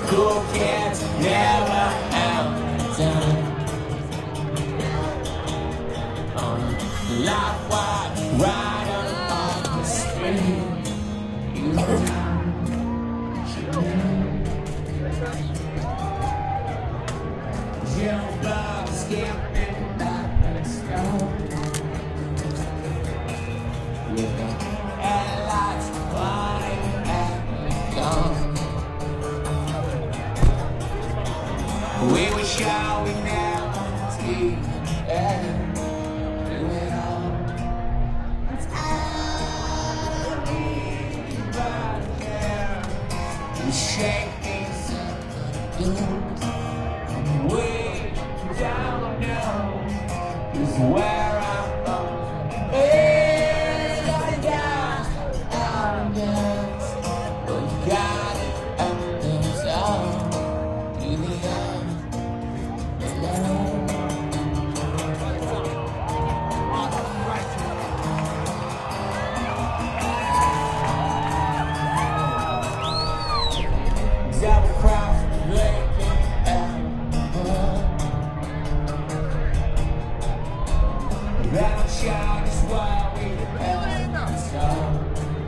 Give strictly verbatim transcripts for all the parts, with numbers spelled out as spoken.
Cool kids never have done. On a life wide ride on the street, you know. Your blood skipping like a stone. With the headlights flying at the dawn. We were sure we never see the end. Do it all. It's out of me, but there. You shake things up, dudes. We don't know is where I'm from. It's gonna die out against. We got it under zone. To the end, alone. Double cross, laying out. That shot is why we have so.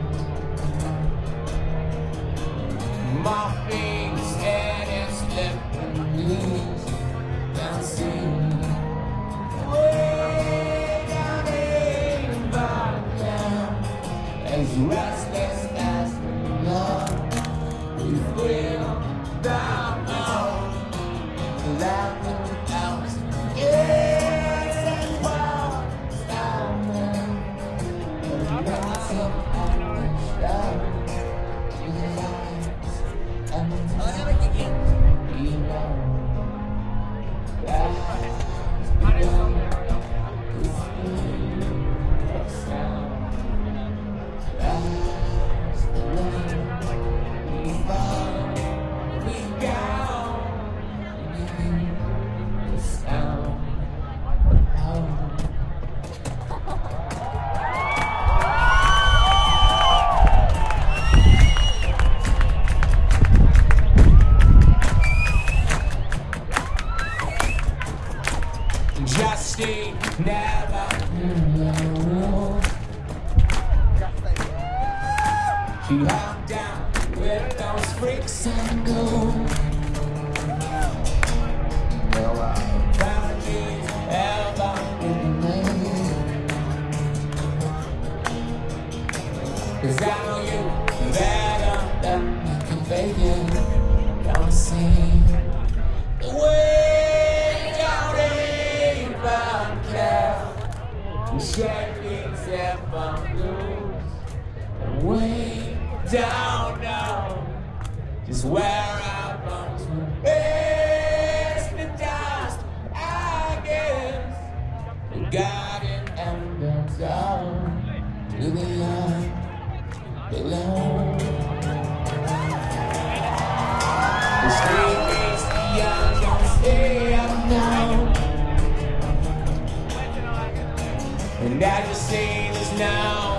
My fingers and slipping knees down sea. Way down in the bottom, as restless as we love, we feel down now, laughing out. Yeah. Justine never knew. She hung down with those freaks and gold. Apologies ever made. Cause I know you better than you can fake it. Don't see the way down in my care. We shake things if I'm loose. Way down now, just where I bones will it's the dust, I guess. The garden and the down to the line below. The street meets the young, don't stay up now. And I just say this now.